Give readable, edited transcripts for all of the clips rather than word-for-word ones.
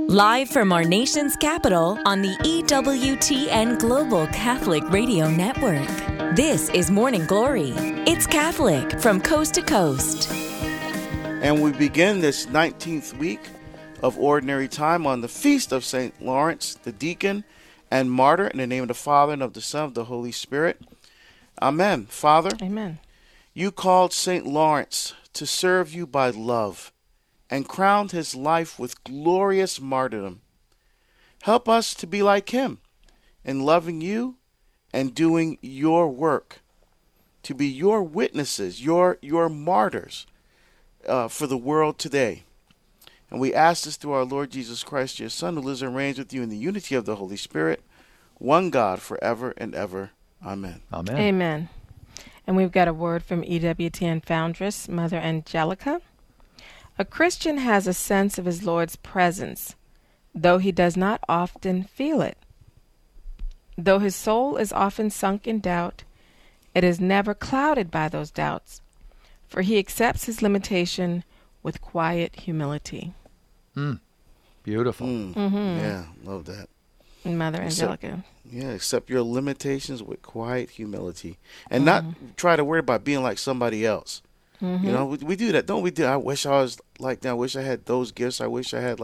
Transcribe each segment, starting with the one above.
Live from our nation's capital on the EWTN Global Catholic Radio Network. This is Morning Glory. It's Catholic from coast to coast. And we begin this 19th week of Ordinary Time on the Feast of St. Lawrence, the Deacon and Martyr, in the name of the Father, and of the Son, and of the Holy Spirit. Amen. Father, Amen. You called St. Lawrence to serve you by love and crowned his life with glorious martyrdom. Help us to be like him in loving you and doing your work, to be your witnesses, your martyrs for the world today. And we ask this through our Lord Jesus Christ, your Son, who lives and reigns with you in the unity of the Holy Spirit, one God, forever and ever. Amen. Amen. Amen. And we've got a word from EWTN foundress, Mother Angelica. A Christian has a sense of his Lord's presence, though he does not often feel it. Though his soul is often sunk in doubt, it is never clouded by those doubts, for he accepts his limitation with quiet humility. Beautiful. Yeah, love that. Mother Angelica. Accept your limitations with quiet humility and not try to worry about being like somebody else. You know, we do that, don't we? I wish I was like that. I wish I had those gifts. I wish I had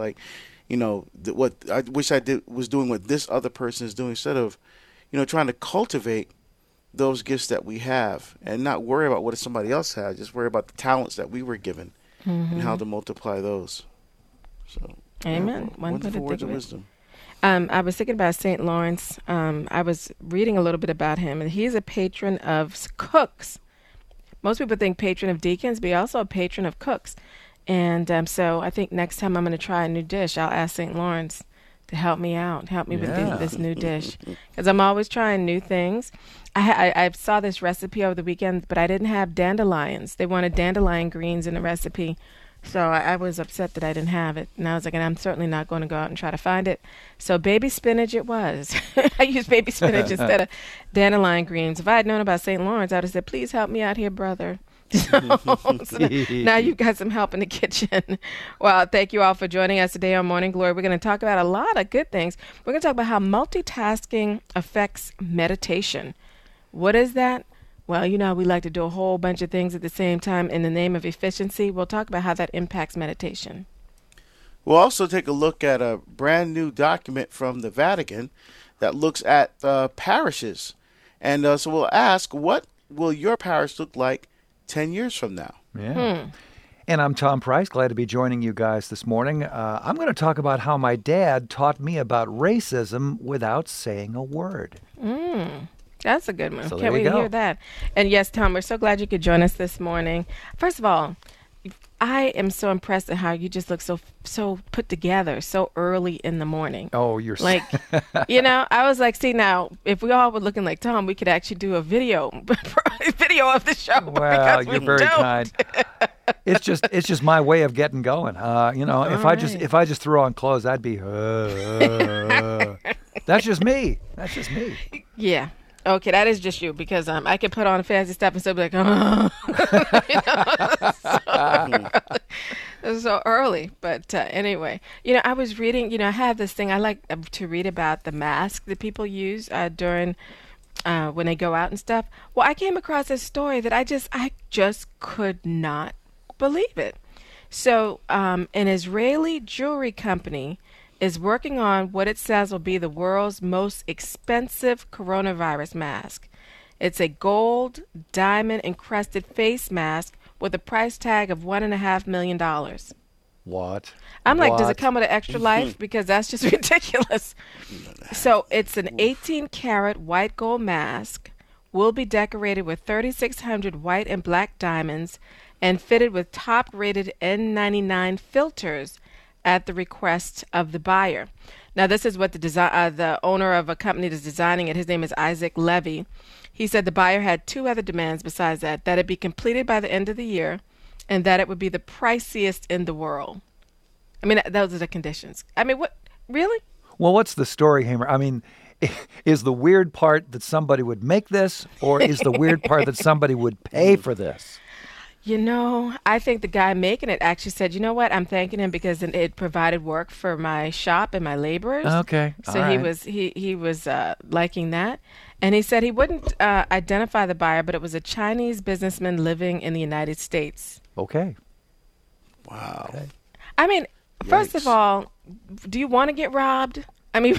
what I wish I was doing what this other person is doing, instead of, trying to cultivate those gifts that we have and not worry about what somebody else has. Just worry about the talents that we were given and how to multiply those. So, Amen. Wonderful words of wisdom. I was thinking about St. Lawrence. I was reading a little bit about him, and he's a patron of cooks. Most people think patron of deacons, but he's also a patron of cooks. And so I think next time I'm going to try a new dish, I'll ask St. Lawrence to help me out, help me with this new dish. Because I'm always trying new things. I saw this recipe over the weekend, but I didn't have dandelions. They wanted dandelion greens in the recipe. So I was upset that I didn't have it. And I was like, and I'm certainly not going to go out and try to find it. So baby spinach it was. I used baby spinach instead of dandelion greens. If I had known about St. Lawrence, I would have said, please help me out here, brother. So now you've got some help in the kitchen. Well, thank you all for joining us today on Morning Glory. We're going to talk about a lot of good things. We're going to talk about how multitasking affects meditation. What is that? Well, we like to do a whole bunch of things at the same time in the name of efficiency. We'll talk about how that impacts meditation. We'll also take a look at a brand new document from the Vatican that looks at parishes. And so we'll ask, what will your parish look like 10 years from now? Yeah. And I'm Tom Price, glad to be joining you guys this morning. I'm going to talk about how my dad taught me about racism without saying a word. That's a good one. So Can't wait to hear that. And yes, Tom, we're so glad you could join us this morning. First of all, I am so impressed at how you just look so put together so early in the morning. Oh, you're like, I was like, see, now, if we all were looking like Tom, we could actually do a video of the show. Well, you're very kind. It's just my way of getting going. If I just throw on clothes, I'd be. That's just me. Yeah. Okay, that is just you, because I can put on fancy stuff and still be like, so early. But anyway, I was reading, I have this thing, I like to read about the mask that people use during when they go out and stuff. Well, I came across this story that I just could not believe it. So an Israeli jewelry company is working on what it says will be the world's most expensive coronavirus mask. It's a gold, diamond-encrusted face mask with a price tag of $1.5 million. What? I'm like, does it come with an extra life? Because that's just ridiculous. So it's an 18-karat white gold mask, will be decorated with 3,600 white and black diamonds, and fitted with top-rated N99 filters at the request of the buyer. Now, this is what the owner of a company that's designing it. His name is Isaac Levy. He said the buyer had two other demands besides that it be completed by the end of the year, and that it would be the priciest in the world. I mean, those are the conditions. I mean, what? Really? Well, what's the story, Hamer? I mean, is the weird part that somebody would make this, or is the weird part that somebody would pay for this? I think the guy making it actually said, you know what, I'm thanking him because it provided work for my shop and my laborers. Okay. So all he right. was liking that. And he said he wouldn't identify the buyer, but it was a Chinese businessman living in the United States. Okay. Wow. Okay. I mean, first Yikes. of all, do you want to get robbed? I mean,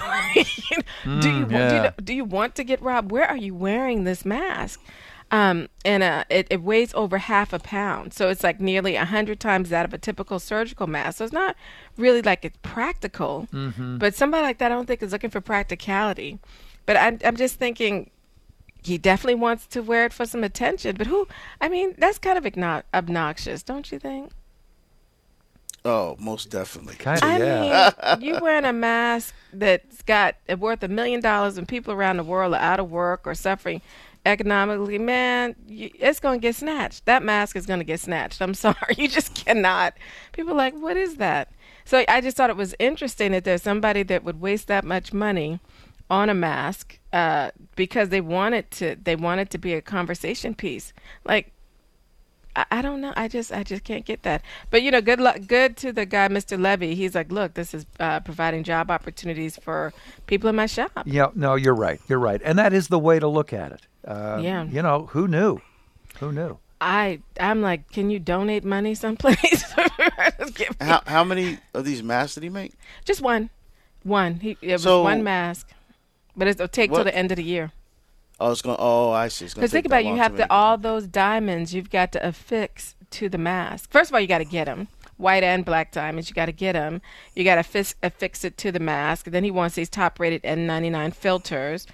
yeah. do you want to get robbed? Where are you wearing this mask? And it weighs over half a pound, so it's like nearly 100 times that of a typical surgical mask. So it's not really like it's practical. But somebody like that, I don't think is looking for practicality. But I'm just thinking he definitely wants to wear it for some attention. But that's kind of obnoxious, don't you think? Oh, most definitely. Kind of, I yeah. mean, you wearing a mask that's got worth $1 million and people around the world are out of work or suffering economically, man, it's going to get snatched. That mask is going to get snatched. I'm sorry. You just cannot. People are like, what is that? So I just thought it was interesting that there's somebody that would waste that much money on a mask because they want it to be a conversation piece. Like, I don't know. I just can't get that. But good luck. Good to the guy, Mr. Levy. He's like, look, this is providing job opportunities for people in my shop. Yeah, no, you're right. You're right. And that is the way to look at it. Yeah. Who knew? Who knew? I'm like, can you donate money someplace? How many of these masks did he make? Just one. It was So- one mask. But it'll take till What- the end of the year. Oh, it's going. Oh, I see. It's going Because think about it, you have to all those diamonds you've got to affix to the mask. First of all, you got to get them. White and black diamonds, you got to get them. You got to affix it to the mask. Then he wants these top-rated N99 filters.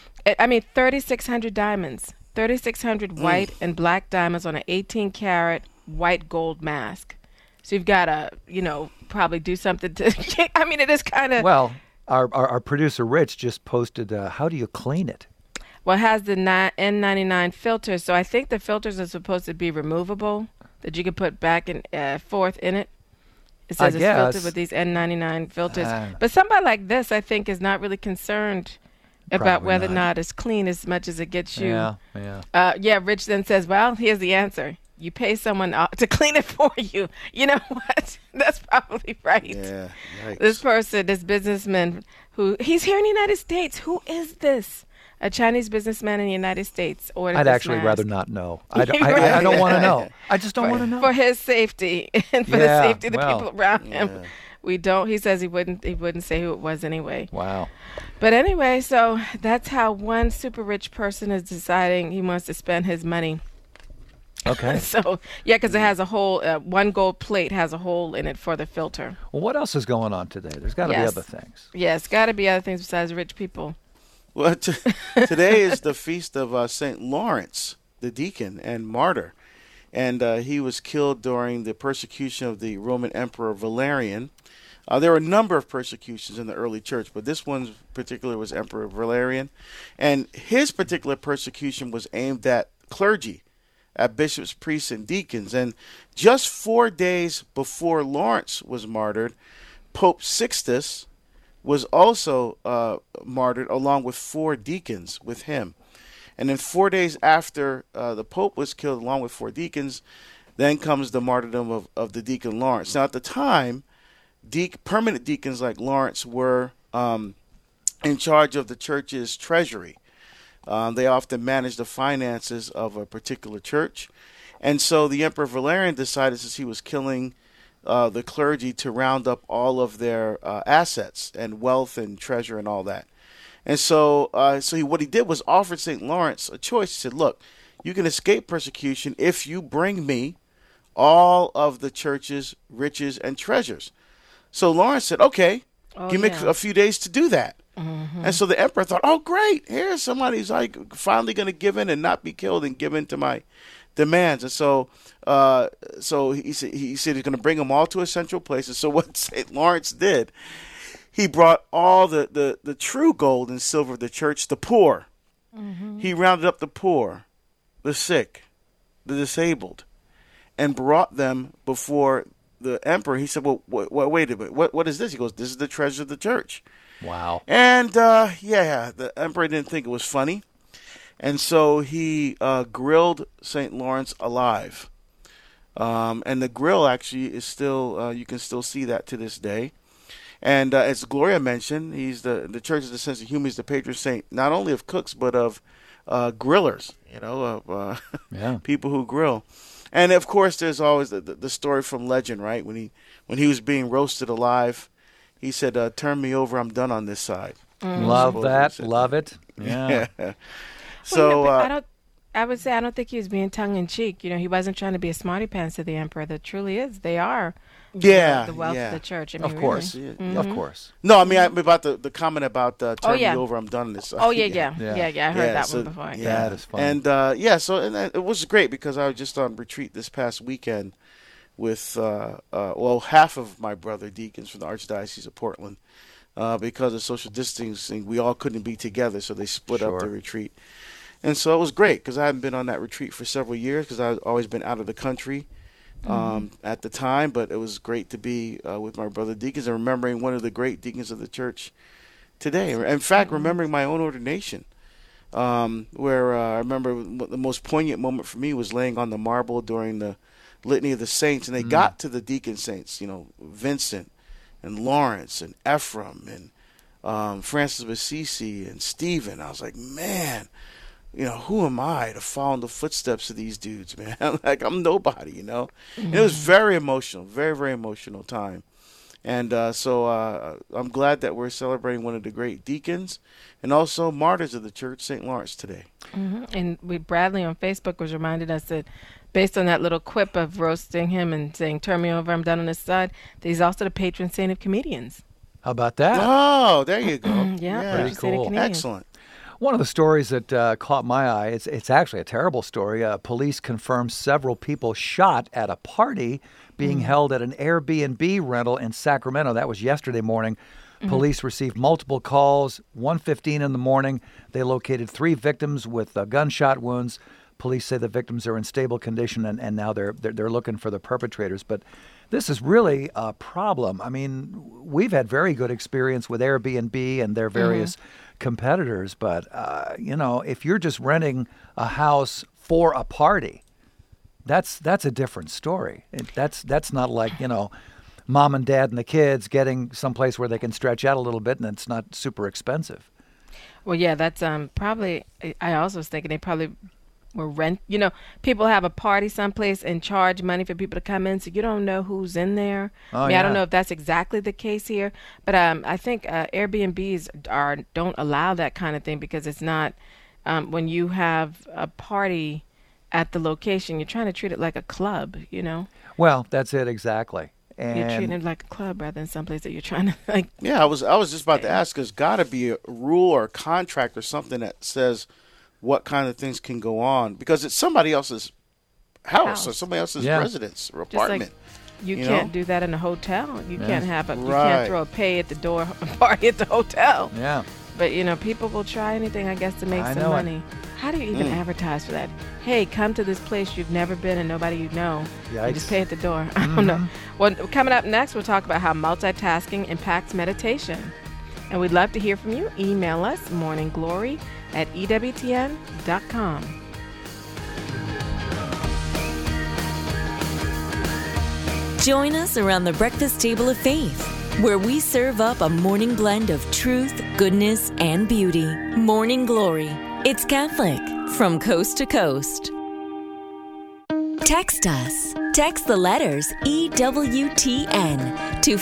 3,600 diamonds. 3,600 white and black diamonds on an 18-karat white gold mask. So you've got to, probably do something to... it is kind of... Well, our producer, Rich, just posted, how do you clean it? Well, it has the N99 filters, so I think the filters are supposed to be removable, that you can put back and forth in it. It says I it's guess. filtered with these N99 filters. But somebody like this, I think, is not really concerned about Probably whether or not. not it's clean as much as it gets you. Yeah. Rich then says, well, here's the answer. You pay someone to clean it for you. You know what? That's probably right. Yeah. Yikes. This businessman, he's here in the United States. Who is this? A Chinese businessman in the United States ordered I'd this actually mask. rather not know. I don't want to know. I just don't want to know. For his safety and for the Yeah, safety of the well, people around him. yeah. We don't. He says he wouldn't say who it was anyway. Wow. But anyway, so that's how one super rich person is deciding he wants to spend his money. Okay. So yeah, because it has a hole. One gold plate has a hole in it for the filter. Well, what else is going on today? There's got to be Yes. other things. Yes, got to be other things besides rich people. Well, today is the feast of St. Lawrence, the deacon and martyr. And he was killed during the persecution of the Roman Emperor Valerian. There were a number of persecutions in the early church, but this one in particular was Emperor Valerian. And his particular persecution was aimed at clergy, at bishops, priests, and deacons. And just 4 days before Lawrence was martyred, Pope Sixtus was also martyred along with 4 deacons with him. And then 4 days after the Pope was killed along with 4 deacons, then comes the martyrdom of the deacon Lawrence. Now at the time, permanent deacons like Lawrence were in charge of the church's treasury. They often managed the finances of a particular church. And so the Emperor Valerian decided, since he was killing the clergy, to round up all of their assets and wealth and treasure and all that. And so what he did was offered St. Lawrence a choice. He said, look, you can escape persecution if you bring me all of the church's riches and treasures. So Lawrence said, okay, give me a few days to do that. Mm-hmm. And so the emperor thought, oh, great, here's somebody who's like finally going to give in and not be killed and give in to my demands. And so he said he's going to bring them all to a central place. And so what St. Lawrence did, he brought all the true gold and silver of the church, the poor. Mm-hmm. He rounded up the poor, the sick, the disabled, and brought them before the emperor. He said, well, wait a minute, what is this? He goes, this is the treasure of the church. Wow. And, the emperor didn't think it was funny. And so he grilled St. Lawrence alive. And the grill actually is still, you can still see that to this day. And as Gloria mentioned, he's the Church of the Sense of Humor. He's the patron saint not only of cooks but of grillers. Of people who grill. And of course, there's always the story from legend, right? When he was being roasted alive, he said, "Turn me over, I'm done on this side." Love that, love it. Yeah. So I would say I don't think he was being tongue in cheek. He wasn't trying to be a smarty pants to the emperor. That truly is. They are. The wealth of the church. I mean, of course, really. Of course. No, I mean about the comment about turn me over, I'm done on this side. Oh yeah. I heard that one before. Yeah, that is fun. And it was great because I was just on retreat this past weekend with half of my brother deacons from the Archdiocese of Portland. Because of social distancing, we all couldn't be together, so they split up the retreat. And so it was great because I hadn't been on that retreat for several years because I've always been out of the country at the time. But it was great to be with my brother deacons and remembering one of the great deacons of the church today. In fact, remembering my own ordination, where I remember the most poignant moment for me was laying on the marble during the Litany of the Saints. And they got to the deacon saints, Vincent and Lawrence and Ephraim and Francis of Assisi and Stephen. I was like, man, who am I to follow in the footsteps of these dudes, man? Like, I'm nobody, And it was very emotional, very, very emotional time. And so I'm glad that we're celebrating one of the great deacons and also martyrs of the church, St. Lawrence, today. Mm-hmm. And Bradley on Facebook was reminded us that based on that little quip of roasting him and saying, turn me over, I'm done on this side, that he's also the patron saint of comedians. How about that? Oh, there you go. Yeah, pretty cool. Excellent. One of the stories that caught my eye, it's actually a terrible story. Police confirmed several people shot at a party being held at an Airbnb rental in Sacramento. That was yesterday morning. Police received multiple calls. 1:15 in the morning, they located 3 victims with gunshot wounds. Police say the victims are in stable condition, and now they're looking for the perpetrators. But this is really a problem. I mean, we've had very good experience with Airbnb and their various competitors, but if you're just renting a house for a party, that's a different story. That's not like mom and dad and the kids getting someplace where they can stretch out a little bit and it's not super expensive. Well, yeah, that's probably. I also was thinking they probably were people have a party someplace and charge money for people to come in, so you don't know who's in there. I don't know if that's exactly the case here, but I think Airbnbs don't allow that kind of thing because it's not when you have a party at the location, you're trying to treat it like a club, Well, that's it exactly. And you're treating it like a club rather than someplace that you're trying to like. Yeah, I was just about to ask. There's got to be a rule or a contract or something that says what kind of things can go on because it's somebody else's house or somebody else's residence or apartment. Like you can't do that in a hotel. You can't have you can't throw a pay at the door party at the hotel. Yeah. But people will try anything, I guess, to make some money. How do you even advertise for that? Hey, come to this place you've never been and nobody you know. And just pay at the door. I don't know. Well, coming up next, we'll talk about how multitasking impacts meditation. And we'd love to hear from you. Email us, morningglory@ewtn.com. Join us around the breakfast table of faith, where we serve up a morning blend of truth, goodness, and beauty. Morning Glory. It's Catholic, from coast to coast. Text us. Text the letters EWTN to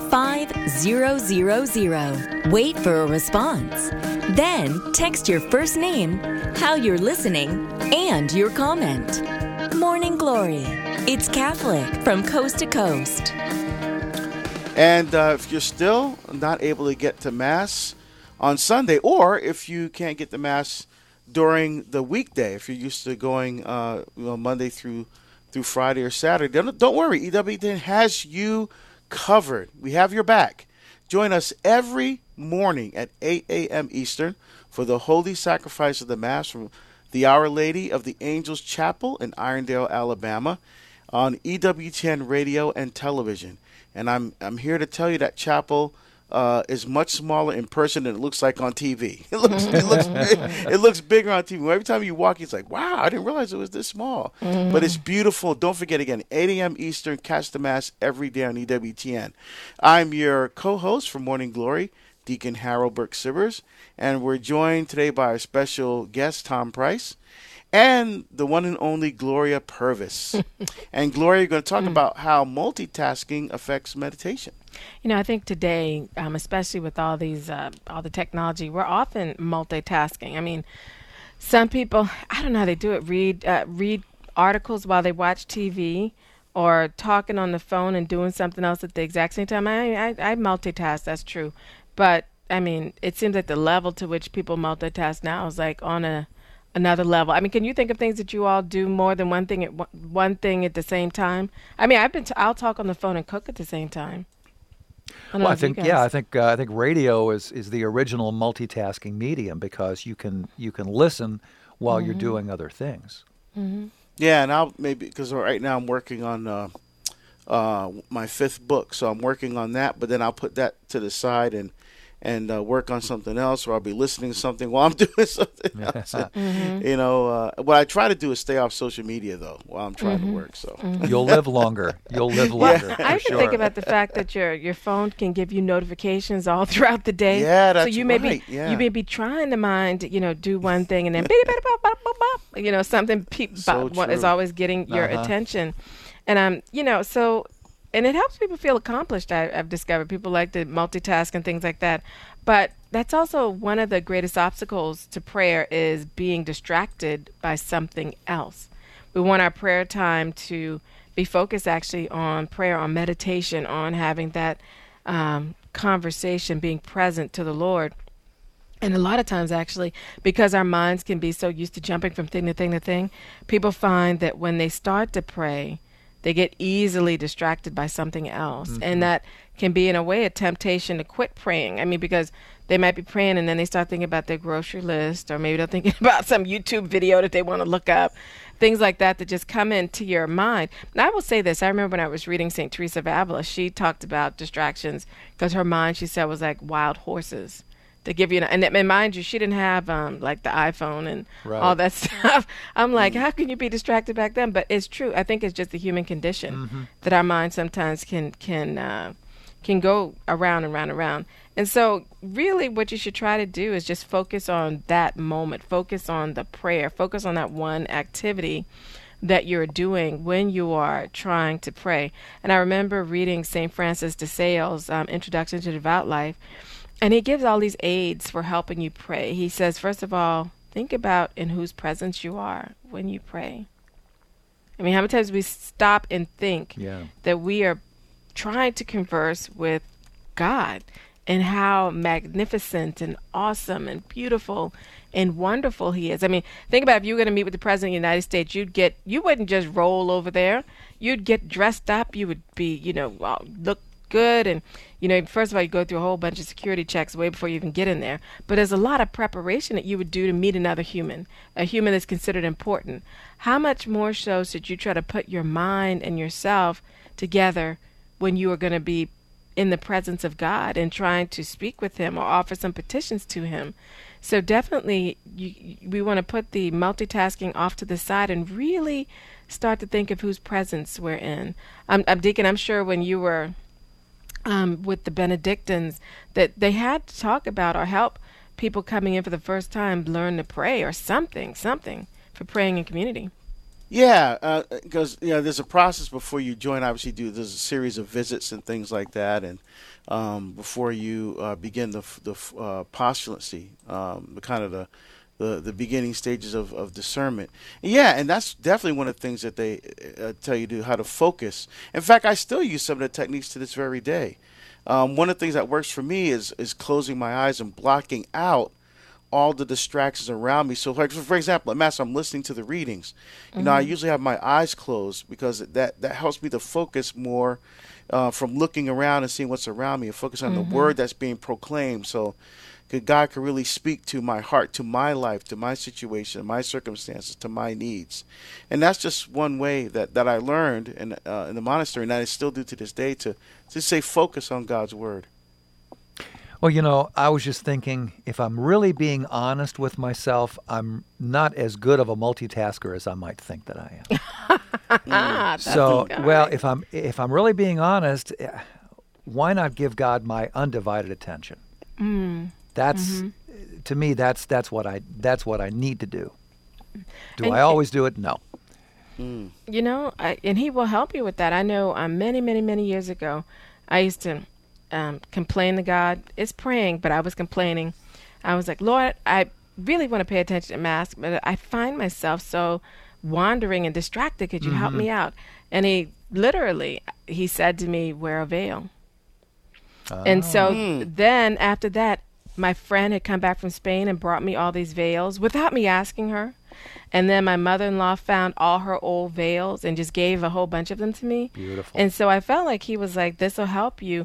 55000. Wait for a response. Then text your first name, how you're listening, and your comment. Morning Glory. It's Catholic, from coast to coast. And if you're still not able to get to Mass on Sunday, or if you can't get to Mass during the weekday, if you're used to going Monday through Friday or Saturday, don't worry. EWTN has you covered. We have your back. Join us every morning at 8 a.m. Eastern for the Holy Sacrifice of the Mass from the Our Lady of the Angels Chapel in Irondale, Alabama, on EWTN radio and television. And I'm here to tell you that chapel is much smaller in person than it looks like on TV. It looks bigger on TV. Every time you walk, it's like, wow, I didn't realize it was this small. But it's beautiful. Don't forget, again, 8 a.m. Eastern, catch the Mass every day on EWTN. I'm your co-host for Morning Glory, Deacon Harold Burke-Sivers, and we're joined today by our special guest, Tom Price, and the one and only Gloria Purvis. And Gloria, you're going to talk about how multitasking affects meditation. You know, I think today, especially with all the technology, we're often multitasking. I mean, some people, I don't know how they do it, read articles while they watch TV or talking on the phone and doing something else at the exact same time. I multitask, that's true. But, I mean, it seems like the level to which people multitask now is like on another level. I mean, can you think of things that you all do more than one thing at the same time? I mean, I'll talk on the phone and cook at the same time. I think radio is the original multitasking medium because you can listen while you're doing other things. Mm-hmm. Yeah, and I'll because right now I'm working on my 5th book, so I'm working on that. But then I'll put that to the side and work on something else, or I'll be listening to something while I'm doing something else. You know, what I try to do is stay off social media, though, while I'm trying to work. So You'll live longer. I even think about the fact that your phone can give you notifications all throughout the day. Yeah, that's so you right. You may be trying to mind, do one thing and then something is always getting your attention. And and it helps people feel accomplished, I've discovered. People like to multitask and things like that. But that's also one of the greatest obstacles to prayer is being distracted by something else. We want our prayer time to be focused actually on prayer, on meditation, on having that conversation, being present to the Lord. And a lot of times, actually, because our minds can be so used to jumping from thing to thing to thing, people find that when they start to pray, they get easily distracted by something else. And that can be, in a way, a temptation to quit praying. I mean, because they might be praying and then they start thinking about their grocery list, or maybe they're thinking about some YouTube video that they want to look up, things like that just come into your mind. And I will say this. I remember when I was reading St. Teresa of Avila, she talked about distractions because her mind, she said, was like wild horses. To give you, and mind you, she didn't have like the iPhone and all that stuff. I'm like, how can you be distracted back then? But it's true. I think it's just the human condition that our mind sometimes can go around and round and round. And so, really, what you should try to do is just focus on that moment, focus on the prayer, focus on that one activity that you're doing when you are trying to pray. And I remember reading St. Francis de Sales' Introduction to Devout Life. And he gives all these aids for helping you pray. He says, first of all, think about in whose presence you are when you pray. I mean, how many times we stop and think that we are trying to converse with God and how magnificent and awesome and beautiful and wonderful he is. I mean, think about if you were going to meet with the President of the United States, you wouldn't just roll over there. You'd get dressed up. You would be, look good. And, first of all, you go through a whole bunch of security checks way before you even get in there. But there's a lot of preparation that you would do to meet another human, a human that's considered important. How much more so should you try to put your mind and yourself together when you are going to be in the presence of God and trying to speak with him or offer some petitions to him? So definitely we want to put the multitasking off to the side and really start to think of whose presence we're in. Deacon, I'm sure when you were with the Benedictines, that they had to talk about or help people coming in for the first time learn to pray or something for praying in community. Yeah, because there's a process before you join. Obviously, there's a series of visits and things like that, and before you begin the postulancy, the beginning stages of discernment. Yeah, and that's definitely one of the things that they tell you to do, how to focus. In fact, I still use some of the techniques to this very day. One of the things that works for me is closing my eyes and blocking out all the distractions around me. So, like, for example, at Mass, I'm listening to the readings. I usually have my eyes closed because that helps me to focus more from looking around and seeing what's around me and focus on the word that's being proclaimed. So God can really speak to my heart, to my life, to my situation, my circumstances, to my needs. And that's just one way that I learned in the monastery, and that I still do to this day, to stay focused on God's word. Well, I was just thinking, if I'm really being honest with myself, I'm not as good of a multitasker as I might think that I am. So, well, if I'm really being honest, why not give God my undivided attention? That's to me, that's what I need to do. Do I always do it? No. And He will help you with that. I know many, many, many years ago, I used to complain to God. It's praying, but I was complaining. I was like, Lord, I really want to pay attention to Mass, but I find myself so wandering and distracted. Could you help me out? And He said to me, wear a veil. And so then after that, my friend had come back from Spain and brought me all these veils without me asking her. And then my mother-in-law found all her old veils and just gave a whole bunch of them to me. Beautiful. And so I felt like He was like, this will help you.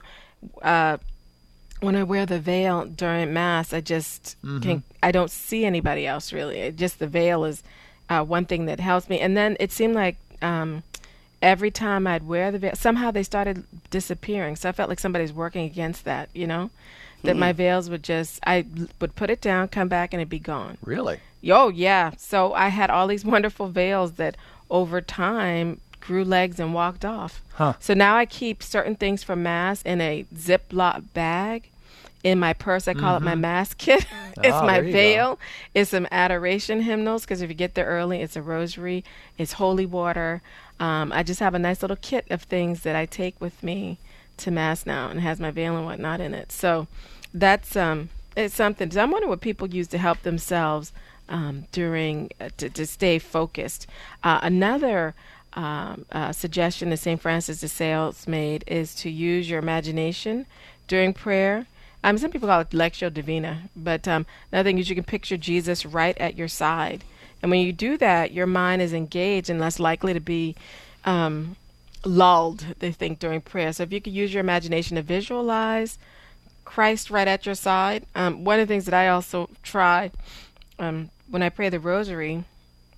When I wear the veil during Mass, I just I don't see anybody else really. Just the veil is one thing that helps me. And then it seemed like every time I'd wear the veil, somehow they started disappearing. So I felt like somebody's working against that, that my veils I would put it down, come back, and it'd be gone. Really? Oh, yeah. So I had all these wonderful veils that over time grew legs and walked off. So now I keep certain things from Mass in a Ziploc bag in my purse. I call it my Mass kit. It's my veil. It's some adoration hymnals, because if you get there early, it's a rosary. It's holy water. I just have a nice little kit of things that I take with me to Mass now, and it has my veil and whatnot in it. So that's it's something. So I'm wondering what people use to help themselves during to stay focused. Another suggestion that St. Francis de Sales made is to use your imagination during prayer. Some people call it Lectio Divina, but another thing is you can picture Jesus right at your side. And when you do that, your mind is engaged and less likely to be lulled, they think, during prayer. So if you could use your imagination to visualize Christ right at your side. One of the things that I also try when I pray the rosary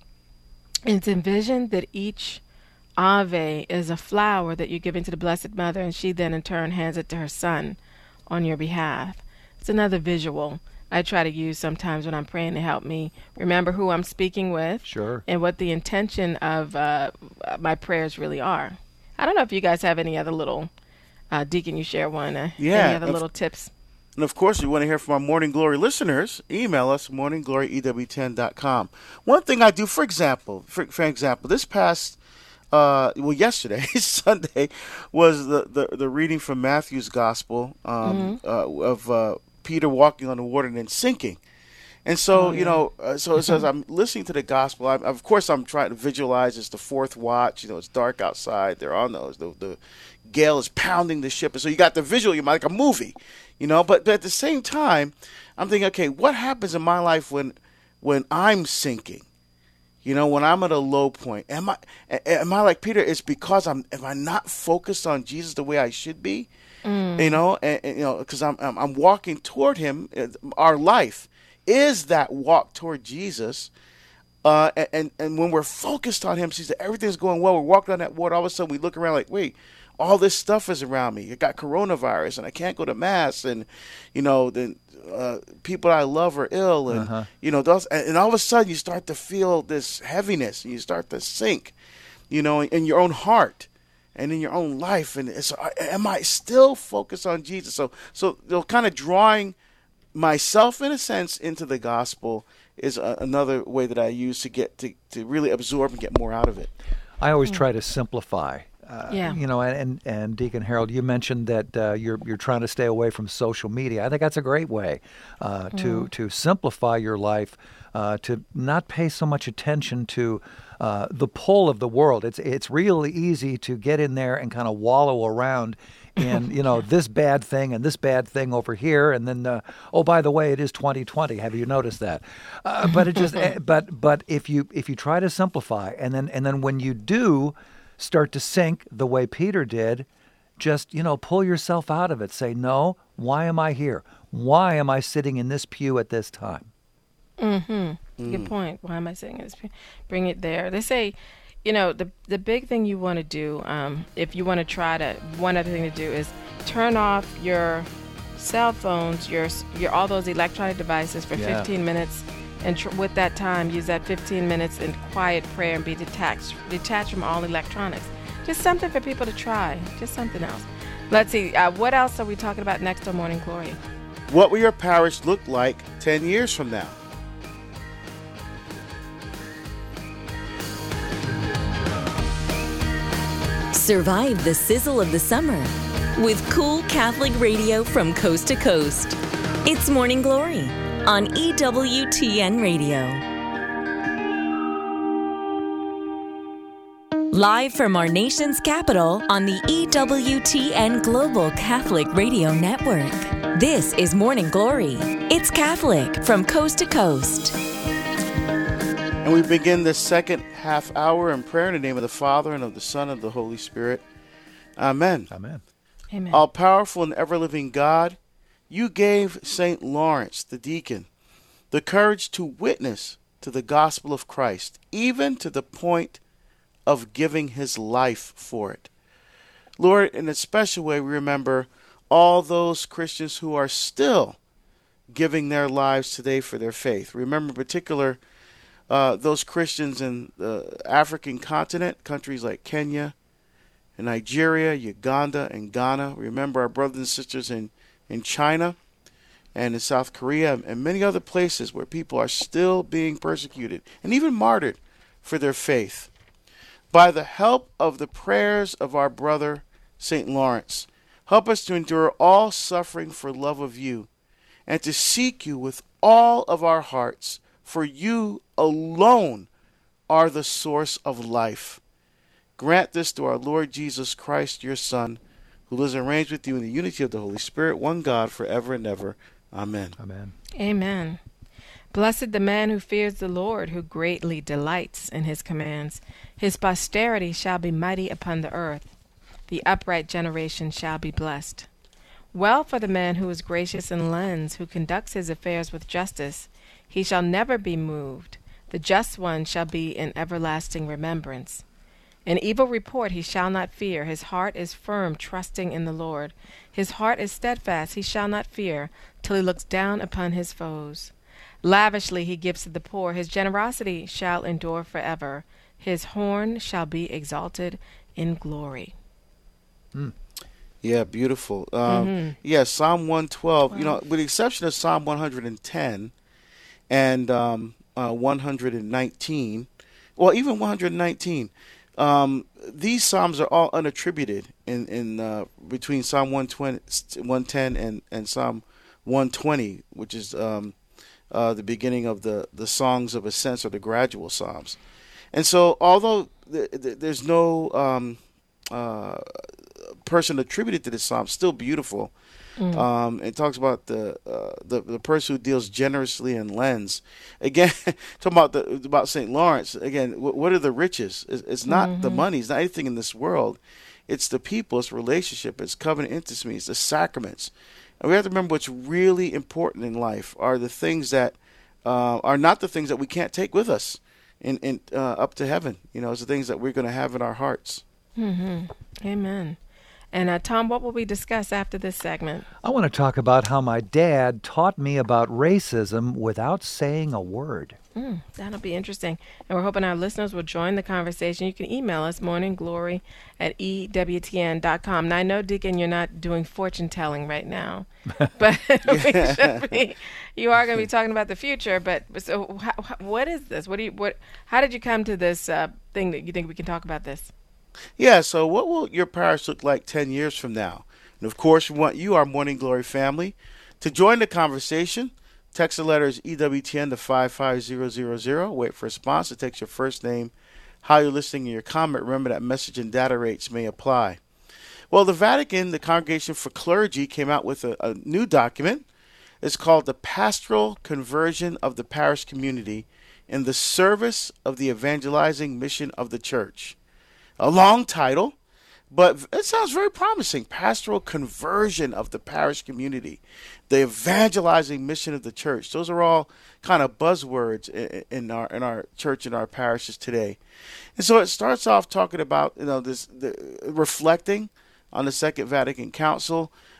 is to envision that each Ave is a flower that you give into the Blessed Mother, and she then in turn hands it to her Son on your behalf. It's another visual I try to use sometimes when I'm praying to help me remember who I'm speaking with. Sure. And what the intention of my prayers really are. I don't know if you guys have any other little, Deacon, you share one, any other little tips. And of course, we want to hear from our Morning Glory listeners. Email us, morningglory@ewtn.com. One thing I do, for example, this past, yesterday, Sunday, was the reading from Matthew's Gospel of Peter walking on the water and then sinking. And so, so as I'm listening to the Gospel, of course I'm trying to visualize it's the fourth watch. It's dark outside. They're on those. The gale is pounding the ship. And so you got the visual, you're like a movie, But at the same time, I'm thinking, okay, what happens in my life when I'm sinking? When I'm at a low point? Am I like Peter? It's because am I not focused on Jesus the way I should be? Because I'm walking toward Him. Our life is that walk toward Jesus. And when we're focused on Him, sees that everything's going well. We're walking on that water. All of a sudden, we look around like, wait, all this stuff is around me. I got coronavirus, and I can't go to Mass, and then people I love are ill, and and all of a sudden you start to feel this heaviness, and you start to sink, in your own heart and in your own life. And so, am I still focused on Jesus? So kind of drawing myself, in a sense, into the gospel is another way that I use to get to really absorb and get more out of it. I always try to simplify. And Deacon Harold, you mentioned that you're trying to stay away from social media. I think that's a great way to simplify your life, to not pay so much attention to the pull of the world. It's really easy to get in there and kind of wallow around in this bad thing and this bad thing over here, and then by the way, it is 2020. Have you noticed that? But it just but if you try to simplify, and then when you do start to sink the way Peter did, just, pull yourself out of it. Say, no, why am I here? Why am I sitting in this pew at this time? Good point. Why am I sitting in this pew? Bring it there. They say, the big thing you want to do, if you want to one other thing to do is turn off your cell phones, your all those electronic devices for 15 minutes, and with that time, use that 15 minutes in quiet prayer and be detached from all electronics. Just something for people to try. Just something else. Let's see. What else are we talking about next on Morning Glory? What will your parish look like 10 years from now? Survive the sizzle of the summer with cool Catholic radio from coast to coast. It's Morning Glory on EWTN Radio. Live from our nation's capital on the EWTN Global Catholic Radio Network. This is Morning Glory. It's Catholic from coast to coast. And we begin this second half hour in prayer in the name of the Father, and of the Son, and of the Holy Spirit. Amen. Amen. Amen. All-powerful and ever-living God, you gave St. Lawrence, the deacon, the courage to witness to the gospel of Christ, even to the point of giving his life for it. Lord, in a special way, we remember all those Christians who are still giving their lives today for their faith. Remember in particular those Christians in the African continent, countries like Kenya and Nigeria, Uganda, and Ghana. Remember our brothers and sisters in China and in South Korea and many other places where people are still being persecuted and even martyred for their faith. By the help of the prayers of our brother St. Lawrence, help us to endure all suffering for love of you and to seek you with all of our hearts, for you alone are the source of life. Grant this to our Lord Jesus Christ, your Son, who lives and reigns with you in the unity of the Holy Spirit, one God, forever and ever. Amen. Amen. Amen. Blessed the man who fears the Lord, who greatly delights in his commands. His posterity shall be mighty upon the earth. The upright generation shall be blessed. Well for the man who is gracious and lends, who conducts his affairs with justice. He shall never be moved. The just one shall be in everlasting remembrance. An evil report he shall not fear. His heart is firm, trusting in the Lord. His heart is steadfast, he shall not fear, till he looks down upon his foes. Lavishly he gives to the poor. His generosity shall endure forever. His horn shall be exalted in glory. Yeah, beautiful. Yeah, Psalm 112, with the exception of Psalm 110 and 119, well, even 119, these Psalms are all unattributed in between Psalm 110 and Psalm 120, which is the beginning of the songs of ascents, or the gradual Psalms. And so although there's no person attributed to this Psalm, still beautiful. It talks about the person who deals generously and lends. Again, talking about St. Lawrence. Again, what are the riches? It's not the money. It's not anything in this world. It's the people. It's relationship. It's covenant intimacy. It's the sacraments. And we have to remember what's really important in life are the things that are not the things that we can't take with us in up to heaven. It's the things that we're going to have in our hearts. Amen. And Tom, what will we discuss after this segment? I want to talk about how my dad taught me about racism without saying a word. That'll be interesting. And we're hoping our listeners will join the conversation. You can email us, morningglory@ewtn.com. Now, I know, Deacon, you're not doing fortune-telling right now, but we should be. You are going to be talking about the future, but so what is this? How did you come to this thing that you think we can talk about this? Yeah, so what will your parish look like 10 years from now? And, of course, we want you, our Morning Glory family, to join the conversation. Text the letters EWTN to 55000. Wait for a response. It takes your first name, how you're listening, and your comment. Remember that message and data rates may apply. Well, the Vatican, the Congregation for Clergy, came out with a new document. It's called The Pastoral Conversion of the Parish Community in the Service of the Evangelizing Mission of the Church. A long title, but it sounds very promising. Pastoral conversion of the parish community, the evangelizing mission of the church. Those are all kind of buzzwords in our church and our parishes today. And so it starts off talking about reflecting on the Second Vatican Council,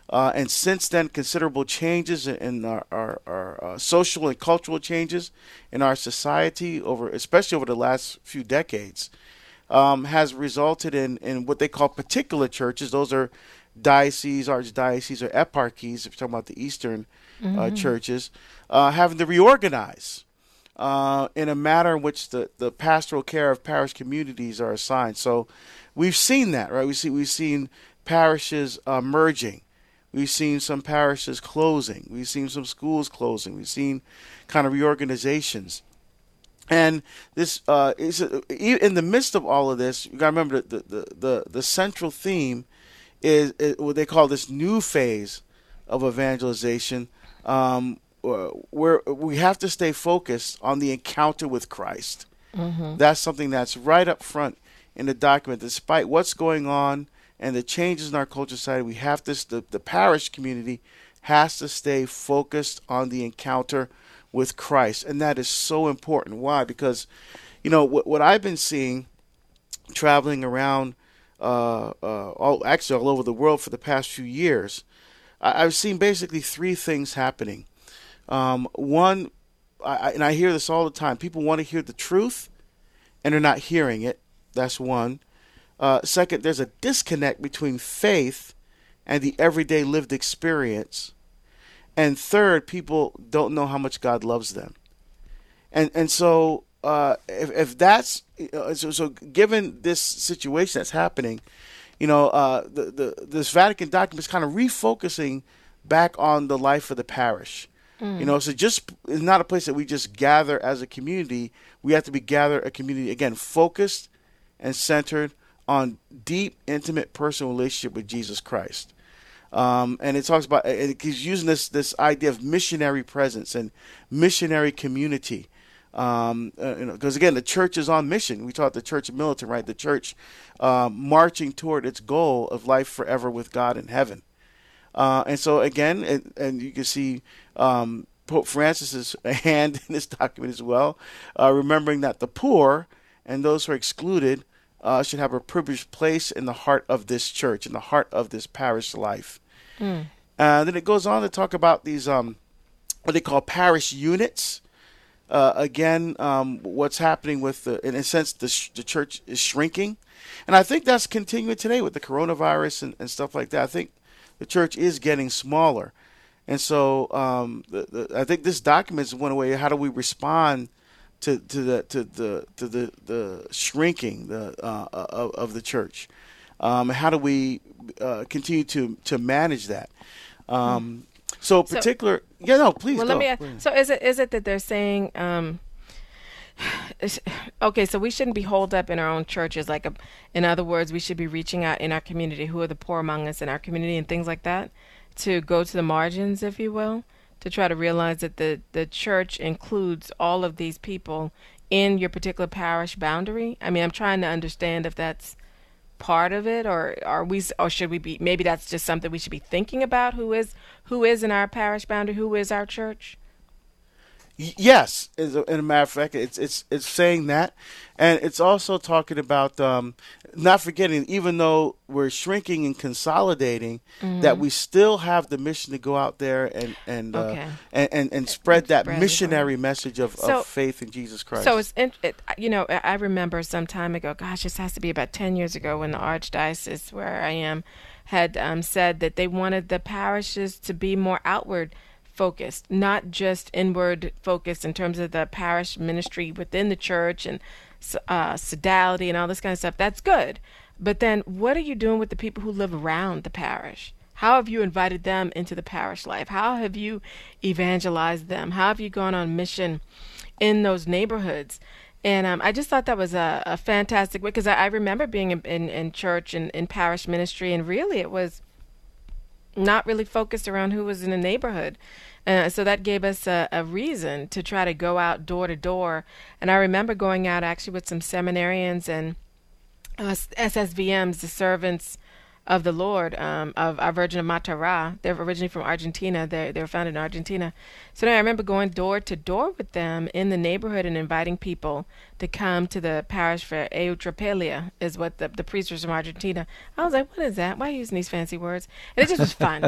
And since then, considerable changes in our social and cultural changes in our society, especially over the last few decades, has resulted in what they call particular churches. Those are dioceses, archdioceses, or eparchies, if you're talking about the Eastern churches, having to reorganize in a manner in which the pastoral care of parish communities are assigned. So we've seen that, right? We've seen parishes merging. We've seen some parishes closing. We've seen some schools closing. We've seen kind of reorganizations. And this is in the midst of all of this. You got to remember that the central theme is what they call this new phase of evangelization, where we have to stay focused on the encounter with Christ. That's something that's right up front in the document. Despite what's going on and the changes in our culture society, we have to. The parish community has to stay focused on the encounter with Christ, and that is so important. Why? Because, what I've been seeing, traveling around, all over the world for the past few years, I've seen basically three things happening. One, and I hear this all the time. People want to hear the truth, and they're not hearing it. That's one. Second, there's a disconnect between faith and the everyday lived experience. And third, people don't know how much God loves them. And so if that's so given this situation that's happening, this Vatican document is kind of refocusing back on the life of the parish. So just it's not a place that we just gather as a community. We have to gather a community, again, focused and centered on deep, intimate, personal relationship with Jesus Christ. And it talks about, he's using this idea of missionary presence and missionary community. Because again, the church is on mission. We taught the church militant, right? The church marching toward its goal of life forever with God in heaven. And so again, and you can see Pope Francis's hand in this document as well, remembering that the poor and those who are excluded should have a privileged place in the heart of this church, in the heart of this parish life. Then it goes on to talk about these what they call parish units. What's happening with in a sense, the church is shrinking, and I think that's continuing today with the coronavirus and stuff like that. I think the church is getting smaller, and so I think this document is one way. How do we respond to the shrinking of the church? How do we continue to manage that? Please. Well, go. let me ask, so is it that they're saying, okay, so we shouldn't be holed up in our own churches, in other words, we should be reaching out in our community, who are the poor among us in our community and things like that, to go to the margins, if you will, to try to realize that the church includes all of these people in your particular parish boundary? I mean, I'm trying to understand if that's part of it, or should we be, maybe that's just something we should be thinking about, who is in our parish boundary, who is our church? Yes, as a matter of fact, it's saying that, and it's also talking about not forgetting, even though we're shrinking and consolidating, that we still have the mission to go out there and spread that missionary message of faith in Jesus Christ. So I remember some time ago, gosh, this has to be about 10 years ago, when the Archdiocese where I am had said that they wanted the parishes to be more outward focused, not just inward focused in terms of the parish ministry within the church and sodality and all this kind of stuff. That's good. But then what are you doing with the people who live around the parish? How have you invited them into the parish life? How have you evangelized them? How have you gone on mission in those neighborhoods? And I just thought that was a fantastic way, because I remember being in church and in parish ministry, and really it was not really focused around who was in the neighborhood. So that gave us a reason to try to go out door to door. And I remember going out actually with some seminarians and SSVMs, the servants of the Lord, of our Virgin of Matará. They're originally from Argentina. They were founded in Argentina. So I remember going door to door with them in the neighborhood and inviting people to come to the parish for Eutrapelia, is what the priest was from Argentina. I was like, what is that? Why are you using these fancy words? And it just was fun.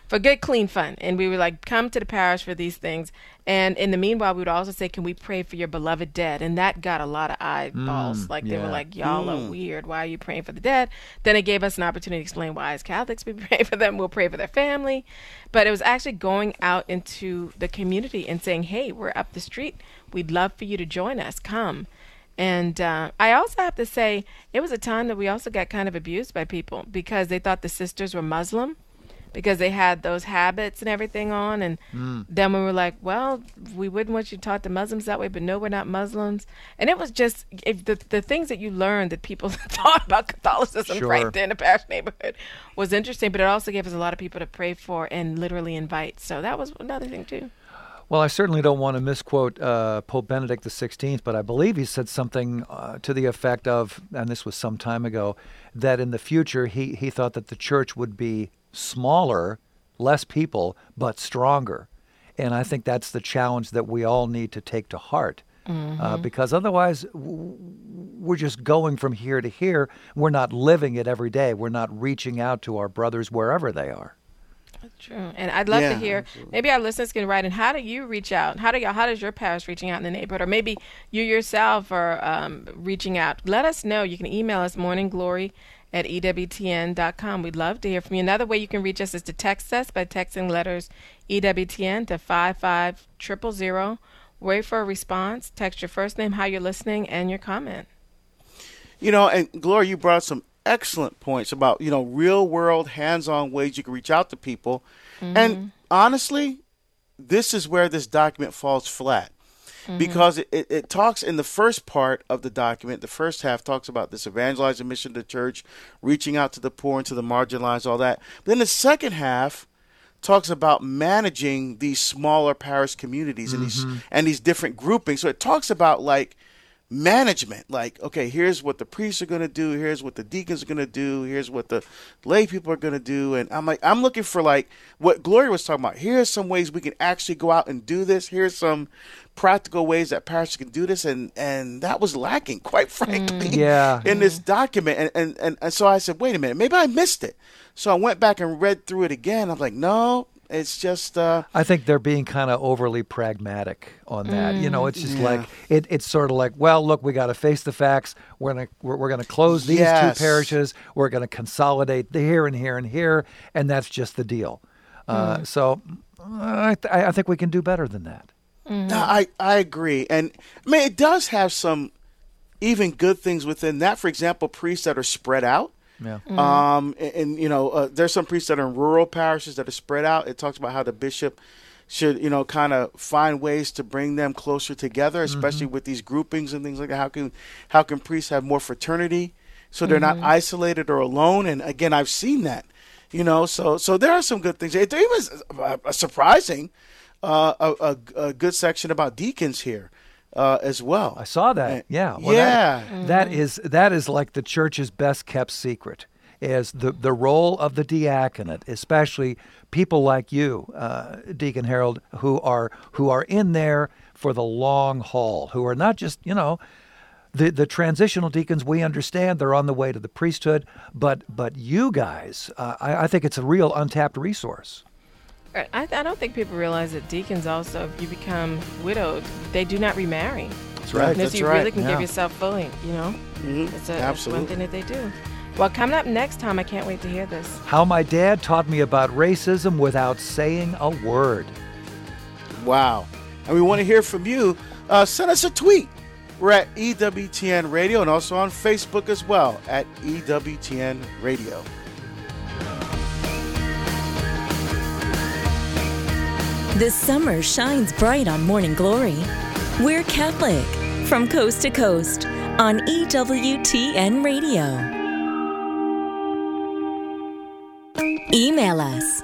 for good, clean fun. And we would like come to the parish for these things. And in the meanwhile, we would also say, can we pray for your beloved dead? And that got a lot of eyeballs. They were like, y'all are weird. Why are you praying for the dead? Then it gave us an opportunity to explain why as Catholics we pray for them. We'll pray for their family. But it was actually going out into the community and saying, hey, we're up the street. We'd love for you to join us. Come. And I also have to say, it was a time that we also got kind of abused by people because they thought the sisters were Muslim, because they had those habits and everything on. And then we were like, well, we wouldn't want you to talk to Muslims that way, but no, we're not Muslims. And it was just the things that you learned that people thought about Catholicism right there in the parish neighborhood was interesting, but it also gave us a lot of people to pray for and literally invite. So that was another thing, too. Well, I certainly don't want to misquote Pope Benedict XVI, but I believe he said something to the effect of, and this was some time ago, that in the future he thought that the church would be smaller, less people, but stronger. And I think that's the challenge that we all need to take to heart. Because otherwise we're just going from here to here. We're not living it every day. We're not reaching out to our brothers wherever they are. That's true. And I'd love to hear, maybe our listeners can write in, how do you reach out? How does your parish reaching out in the neighborhood? Or maybe you yourself are reaching out. Let us know. You can email us morningglory@ewtn.com. We'd love to hear from you. Another way you can reach us is to text us by texting letters EWTN to 55000. Wait for a response. Text your first name, how you're listening, and your comment. And Gloria, you brought some excellent points about, real world, hands-on ways you can reach out to people. And honestly, this is where this document falls flat. Because it talks in the first part of the document, the first half talks about this evangelizing mission to the church, reaching out to the poor and to the marginalized, all that. But then the second half talks about managing these smaller parish communities and these different groupings. So it talks about like management, like, okay, here's what the priests are going to do, here's what the deacons are going to do, here's what the lay people are going to do. And I'm looking for like what Gloria was talking about. Here's some ways we can actually go out and do this. Here's some practical ways that parishes can do this. And that was lacking, quite frankly, in this document. And so I said, wait a minute, maybe I missed it. So I went back and read through it again. I'm like, no, it's just... I think they're being kind of overly pragmatic on that. It's just like, it's sort of like, well, look, we got to face the facts. We're gonna close these two parishes. We're going to consolidate here and here and here. And that's just the deal. So I think we can do better than that. No, I agree. And I mean, it does have some even good things within that. For example, priests that are spread out. Yeah. There's some priests that are in rural parishes that are spread out. It talks about how the bishop should, kind of find ways to bring them closer together, especially with these groupings and things like that. How can priests have more fraternity so they're not isolated or alone? And again, I've seen that, so there are some good things. There was a surprising, a good section about deacons here. As well. I saw that. That is like the church's best kept secret, is the role of the diaconate, especially people like you, Deacon Harold, who are in there for the long haul, who are not just, the transitional deacons. We understand they're on the way to the priesthood, but you guys, I think it's a real untapped resource. I don't think people realize that deacons also, if you become widowed, they do not remarry. That's right. Unless you really can give yourself fully, It's one thing that they do. Well, coming up next time, I can't wait to hear this. How my dad taught me about racism without saying a word. Wow. And we want to hear from you. Send us a tweet. We're at EWTN Radio and also on Facebook as well at EWTN Radio. The summer shines bright on Morning Glory. We're Catholic, from coast to coast, on EWTN Radio. Email us,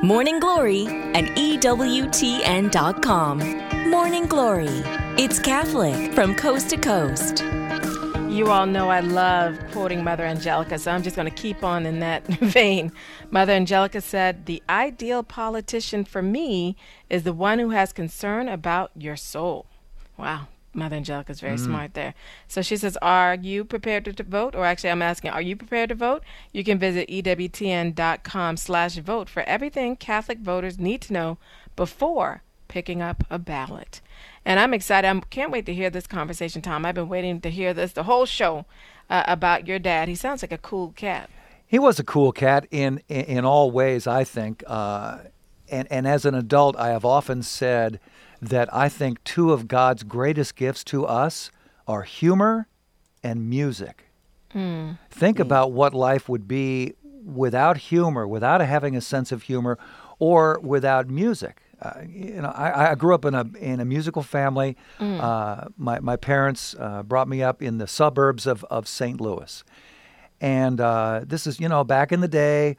morningglory@ewtn.com. Morning Glory, it's Catholic, from coast to coast. You all know I love quoting Mother Angelica, so I'm just going to keep on in that vein. Mother Angelica said, "The ideal politician for me is the one who has concern about your soul." Wow. Mother Angelica's very smart there. So she says, are you prepared to vote? Or actually, I'm asking, are you prepared to vote? You can visit EWTN.com/vote for everything Catholic voters need to know before picking up a ballot. And I'm excited. I can't wait to hear this conversation, Tom. I've been waiting to hear this the whole show about your dad. He sounds like a cool cat. He was a cool cat in all ways, I think. And as an adult, I have often said that I think two of God's greatest gifts to us are humor and music. Think about what life would be without humor, without having a sense of humor, or without music. I grew up in a musical family. My parents brought me up in the suburbs of St. Louis. And this is, back in the day,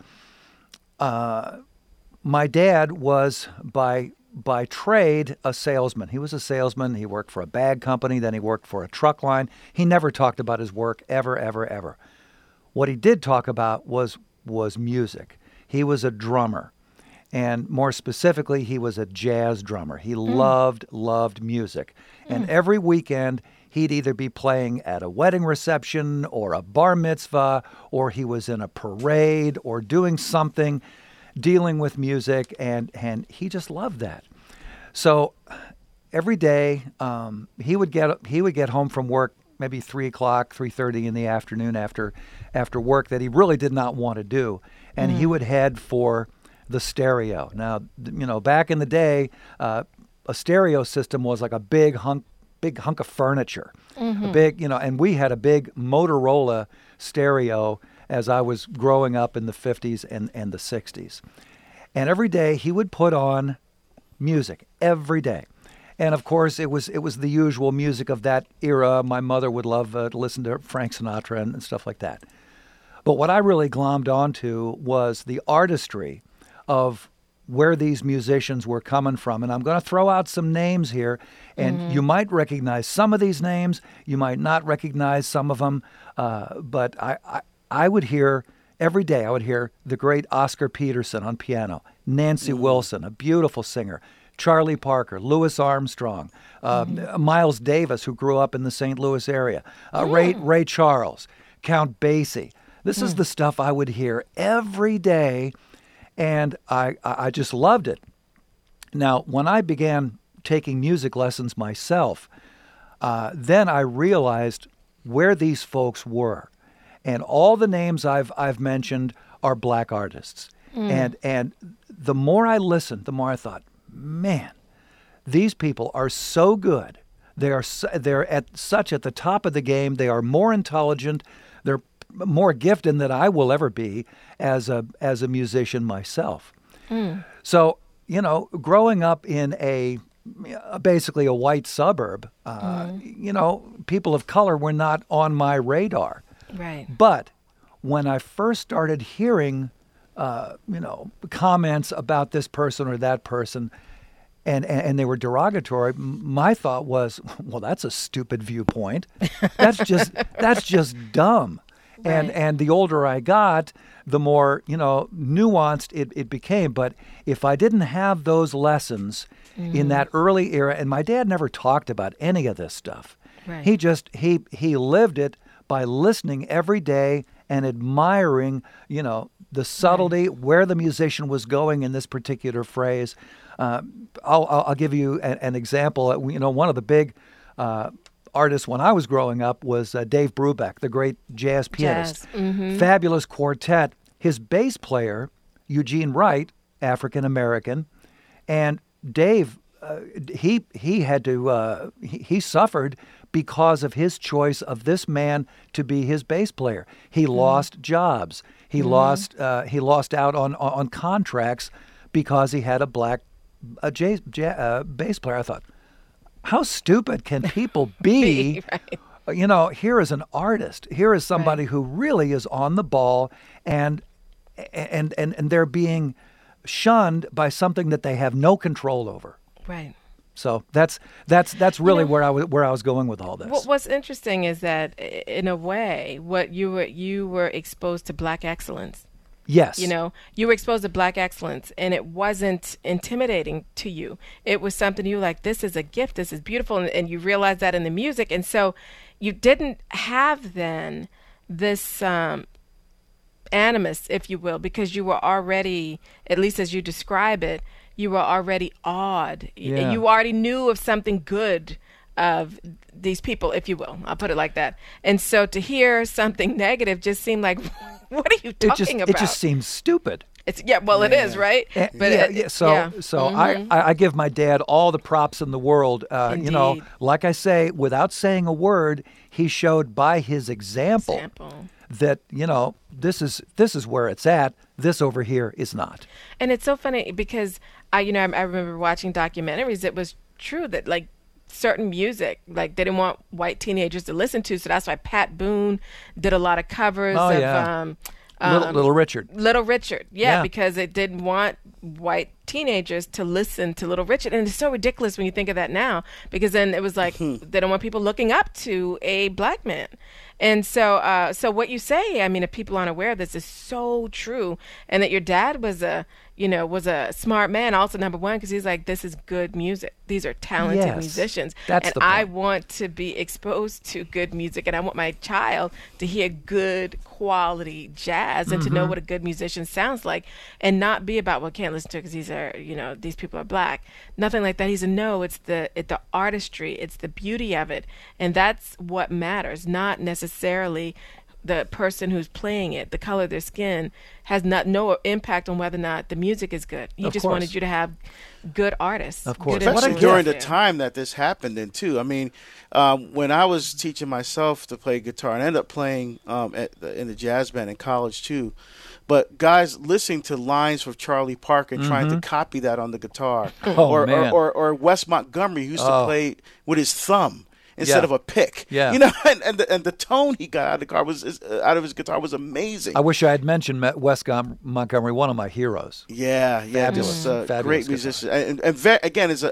my dad was by trade a salesman. He was a salesman. He worked for a bag company. Then he worked for a truck line. He never talked about his work ever, ever, ever. What he did talk about was music. He was a drummer. And more specifically, he was a jazz drummer. He loved music. And every weekend, he'd either be playing at a wedding reception or a bar mitzvah, or he was in a parade or doing something dealing with music, and he just loved that. So every day, he would get home from work maybe 3 o'clock, 3:30 in the afternoon after work that he really did not want to do, and he would head for the stereo. Now, back in the day, a stereo system was like a big hunk of furniture, a big, and we had a big Motorola stereo as I was growing up in the 50s and the 60s. And every day he would put on music, every day. And of course, it was the usual music of that era. My mother would love to listen to Frank Sinatra and stuff like that. But what I really glommed onto was the artistry of where these musicians were coming from. And I'm going to throw out some names here, and you might recognize some of these names. You might not recognize some of them. But I would hear, every day I would hear the great Oscar Peterson on piano, Nancy Wilson, a beautiful singer, Charlie Parker, Louis Armstrong, Miles Davis, who grew up in the St. Louis area, Ray Charles, Count Basie. This is the stuff I would hear every day, and I just loved it. Now, when I began taking music lessons myself, then I realized where these folks were. And all the names I've mentioned are black artists. And the more I listened, the more I thought, man, these people are so good. They're at the top of the game. They are more intelligent. They're more gifted than I will ever be as a musician myself. So, growing up in basically a white suburb, people of color were not on my radar. Right. But when I first started hearing, comments about this person or that person, and they were derogatory, my thought was, well, that's a stupid viewpoint. That's just dumb. Right. And the older I got, the more, nuanced it became. But if I didn't have those lessons in that early era, and my dad never talked about any of this stuff. Right. He lived it by listening every day and admiring, the subtlety, where the musician was going in this particular phrase. I'll give you an example. One of the big artists when I was growing up was Dave Brubeck, the great jazz pianist. Fabulous quartet. His bass player, Eugene Wright, African American, and Dave, he had to he suffered because of his choice of this man to be his bass player. He lost jobs. He lost out on contracts because he had a black bass player. I thought, how stupid can people be? Right. Here is an artist. Here is somebody who really is on the ball, and they're being shunned by something that they have no control over. Right. So that's really where I was going with all this. What's interesting is that, in a way, what you were exposed to black excellence. Yes. You know, you were exposed to black excellence, and it wasn't intimidating to you. It was something you were like, this is a gift, this is beautiful, and you realized that in the music. And so you didn't have then this animus, if you will, because you were already, at least as you describe it, you were already awed. Yeah. You already knew of something good of these people, if you will. I'll put it like that. And so to hear something negative just seemed like, what are you talking about? It just seems stupid. It's it is, right? But So I give my dad all the props in the world. You know, Indeed. like I say, without saying a word, he showed by his example that, you know, this is where it's at. This over here is not. And it's so funny because I remember watching documentaries. It was true that like certain music, like they didn't want white teenagers to listen to, so that's why Pat Boone did a lot of covers of Little Richard. Little Richard, because it didn't want white teenagers to listen to Little Richard. And it's so ridiculous when you think of that now, because then it was like they don't want people looking up to a black man. And so so what you say, I mean, if people aren't aware of this, is so true. And that your dad was a smart man, also number one, because he's like, this is good music. These are talented musicians. That's and the point. I want to be exposed to good music, and I want my child to hear good quality jazz and to know what a good musician sounds like, and not be about, well, can't listen to it because these people are black. Nothing like that. He's a no. It's the artistry. It's the beauty of it, and that's what matters. Not necessarily the person who's playing it, the color of their skin has no impact on whether or not the music is good. He just wanted you to have good artists. Of course. Especially during the time that this happened in, too. I mean, when I was teaching myself to play guitar, and I ended up playing in the jazz band in college, too. But guys listening to lines from Charlie Parker and trying to copy that on the guitar. Or Wes Montgomery, who used to play with his thumb instead of a pick. Yeah. You know, and the tone he got out of the guitar out of his guitar was amazing. I wish I had mentioned Wes Montgomery, one of my heroes. Yeah, Fabulous. just Fabulous great musician. And again, as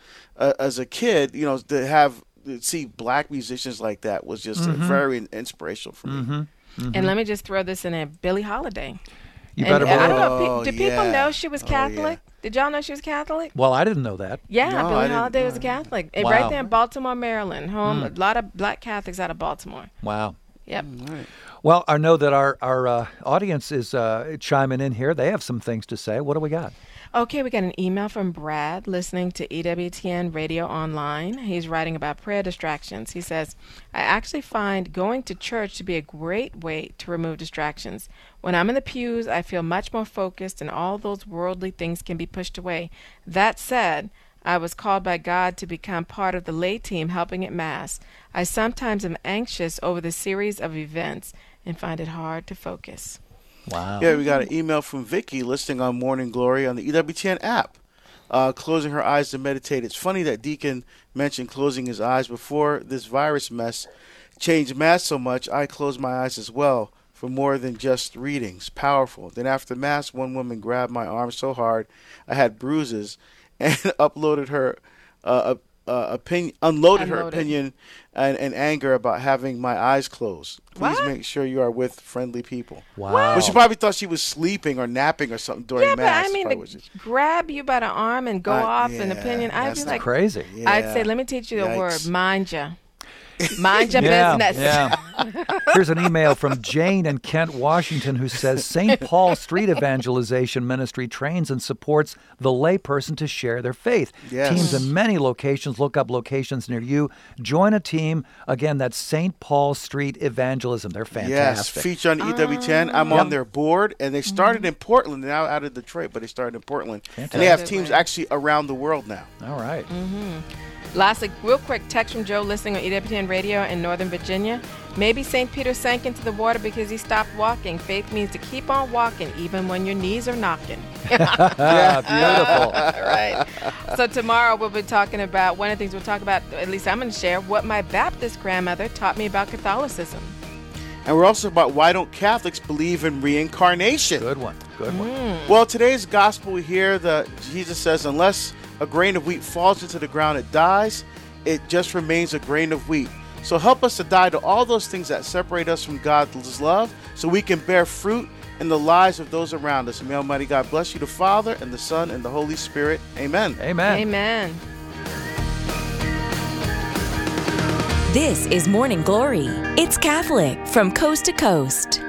a kid, you know, to see black musicians like that was just very inspirational for me. And let me just throw this in there, Billie Holiday. You better I believe don't it. know. Do people know she was Catholic? Did y'all know she was Catholic? Well, I didn't know that. Yeah, No, I Billie didn't Holiday know was a Catholic. And Wow. right there in Baltimore, Maryland. Home, a lot of black Catholics out of Baltimore. Wow. Yep. Well, I know that our audience is chiming in here. They have some things to say. What do we got? Okay, we got an email from Brad listening to EWTN Radio Online. He's writing about prayer distractions. He says, I actually find going to church to be a great way to remove distractions. When I'm in the pews, I feel much more focused and all those worldly things can be pushed away. That said, I was called by God to become part of the lay team helping at Mass. I sometimes am anxious over the series of events and find it hard to focus. Wow. Yeah, we got an email from Vicky listening on Morning Glory on the EWTN app, closing her eyes to meditate. It's funny that Deacon mentioned closing his eyes before this virus mess changed Mass so much. I closed my eyes as well for more than just readings. Powerful. Then after Mass, one woman grabbed my arm so hard I had bruises and unloaded her opinion and anger about having my eyes closed. Please make sure you are with friendly people. Wow. But she probably thought she was sleeping or napping or something during Mass. But I mean, to grab you by the arm and go off an opinion, I'd be like, crazy. Yeah. I'd say, let me teach you a word, Yikes. mind ya. Mind your business. Yeah. Here's an email from Jane in Kent, Washington, who says St. Paul Street Evangelization Ministry trains and supports the layperson to share their faith. Yes. Teams in many locations. Look up locations near you. Join a team. Again, that's St. Paul Street Evangelism. They're Yes, fantastic. feature on EWTN. I'm on their board, and they started in Portland, now out of Detroit, but they started in Portland. And they have teams actually around the world now. All right. Lastly, real quick, text from Joe listening on EWTN Radio in Northern Virginia. Maybe St. Peter sank into the water because he stopped walking. Faith means to keep on walking even when your knees are knocking. Yeah, beautiful. Right. So tomorrow we'll be talking about, one of the things we'll talk about, at least I'm going to share, what my Baptist grandmother taught me about Catholicism. And we're also about why don't Catholics believe in reincarnation? Good one. Good one. Well, today's gospel we hear that Jesus says, unless a grain of wheat falls into the ground, it dies. It just remains a grain of wheat. So help us to die to all those things that separate us from God's love so we can bear fruit in the lives of those around us. And may Almighty God bless you, the Father, and the Son, and the Holy Spirit. Amen. Amen. Amen. This is Morning Glory. It's Catholic from coast to coast.